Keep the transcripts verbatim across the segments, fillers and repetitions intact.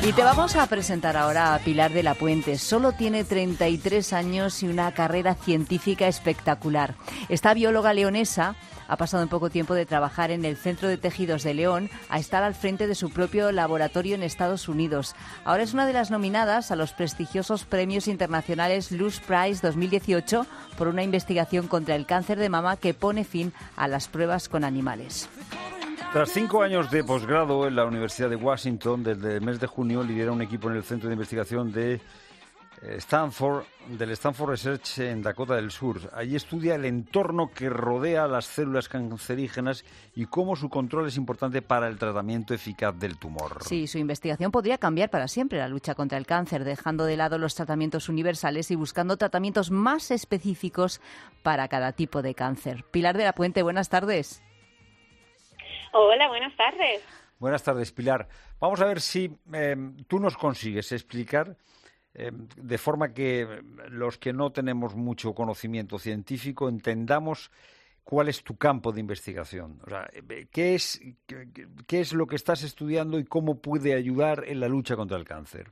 Y te vamos a presentar ahora a Pilar de la Puente. Solo tiene treinta y tres años y una carrera científica espectacular. Esta bióloga leonesa ha pasado en poco tiempo de trabajar en el Centro de Tejidos de León a estar al frente de su propio laboratorio en Estados Unidos. Ahora es una de las nominadas a los prestigiosos premios internacionales Luz Prize dos mil dieciocho por una investigación contra el cáncer de mama que pone fin a las pruebas con animales. Tras cinco años de posgrado en la Universidad de Washington, desde el mes de junio lidera un equipo en el Centro de Investigación de Stanford, del Stanford Research en Dakota del Sur. Allí estudia el entorno que rodea a las células cancerígenas y cómo su control es importante para el tratamiento eficaz del tumor. Sí, su investigación podría cambiar para siempre la lucha contra el cáncer, dejando de lado los tratamientos universales y buscando tratamientos más específicos para cada tipo de cáncer. Pilar de la Puente, buenas tardes. Hola, buenas tardes. Buenas tardes, Pilar. Vamos a ver si eh, tú nos consigues explicar eh, de forma que los que no tenemos mucho conocimiento científico entendamos cuál es tu campo de investigación. O sea, ¿qué es, qué, qué es lo que estás estudiando y cómo puede ayudar en la lucha contra el cáncer?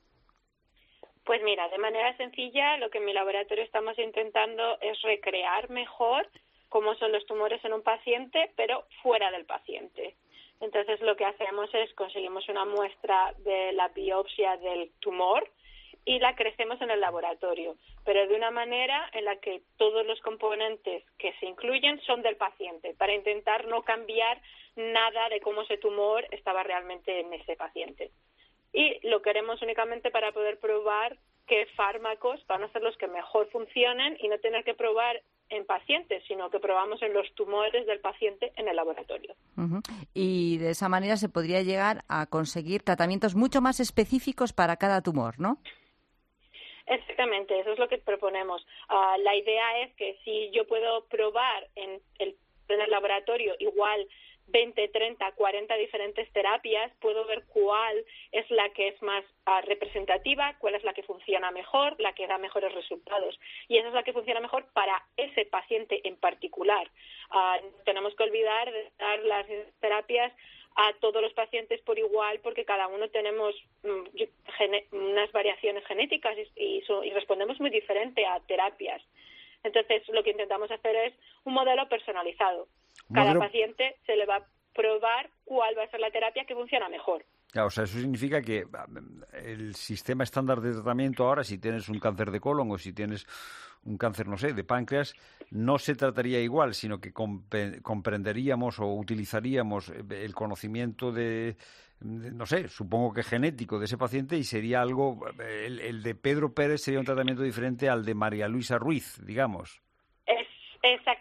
Pues mira, de manera sencilla, lo que en mi laboratorio estamos intentando es recrear mejor cómo son los tumores en un paciente, pero fuera del paciente. Entonces, lo que hacemos es conseguimos una muestra de la biopsia del tumor y la crecemos en el laboratorio, pero de una manera en la que todos los componentes que se incluyen son del paciente, para intentar no cambiar nada de cómo ese tumor estaba realmente en ese paciente. Y lo queremos únicamente para poder probar qué fármacos van a ser los que mejor funcionen y no tener que probar en pacientes, sino que probamos en los tumores del paciente en el laboratorio. Uh-huh. Y de esa manera se podría llegar a conseguir tratamientos mucho más específicos para cada tumor, ¿no? Exactamente, eso es lo que proponemos. Uh, la idea es que si yo puedo probar en el, en el laboratorio igual veinte, treinta, cuarenta diferentes terapias, puedo ver cuál es la que es más uh, representativa, cuál es la que funciona mejor, la que da mejores resultados. Y esa es la que funciona mejor para ese paciente en particular. Uh, tenemos que olvidar de dar las terapias a todos los pacientes por igual, porque cada uno tenemos um, gene- unas variaciones genéticas y, y, so- y respondemos muy diferente a terapias. Entonces, lo que intentamos hacer es un modelo personalizado. Cada Modelo... paciente se le va a probar cuál va a ser la terapia que funciona mejor. Claro, o sea, eso significa que el sistema estándar de tratamiento ahora, si tienes un cáncer de colon o si tienes un cáncer, no sé, de páncreas, no se trataría igual, sino que comp- comprenderíamos o utilizaríamos el conocimiento de, de, no sé, supongo que genético de ese paciente y sería algo, el, el de Pedro Pérez sería un tratamiento diferente al de María Luisa Ruiz, digamos. Es exacto.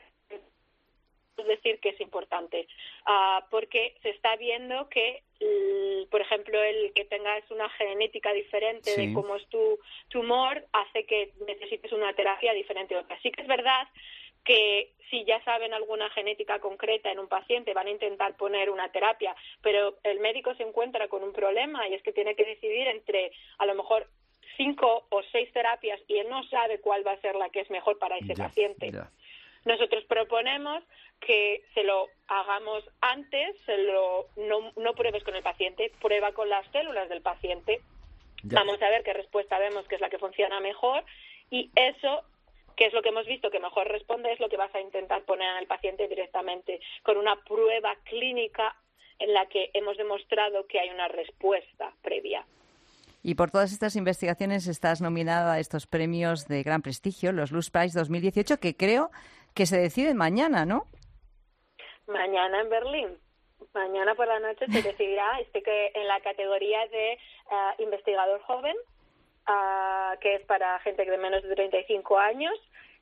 Es decir, que es importante, uh, porque se está viendo que, l- por ejemplo, el que tengas una genética diferente sí. de cómo es tu tumor hace que necesites una terapia diferente a otra. Sí que es verdad que si ya saben alguna genética concreta en un paciente van a intentar poner una terapia, pero el médico se encuentra con un problema y es que tiene que decidir entre, a lo mejor, cinco o seis terapias y él no sabe cuál va a ser la que es mejor para ese ya, paciente. Ya. Nosotros proponemos que se lo hagamos antes, se lo no, no pruebes con el paciente, prueba con las células del paciente. Ya. Vamos a ver qué respuesta vemos, que es la que funciona mejor, y eso, que es lo que hemos visto que mejor responde, es lo que vas a intentar poner en el paciente directamente, con una prueba clínica en la que hemos demostrado que hay una respuesta previa. Y por todas estas investigaciones estás nominada a estos premios de gran prestigio, los Luz Prize dos mil dieciocho, que creo que se deciden mañana, ¿no? Mañana en Berlín. Mañana por la noche se decidirá este que en la categoría de uh, investigador joven, uh, que es para gente de menos de treinta y cinco años,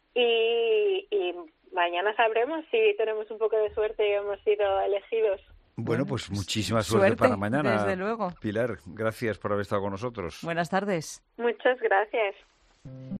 y, y mañana sabremos si tenemos un poco de suerte y hemos sido elegidos. Bueno, pues muchísima suerte, suerte para mañana. Desde luego. Pilar, gracias por haber estado con nosotros. Buenas tardes. Muchas gracias.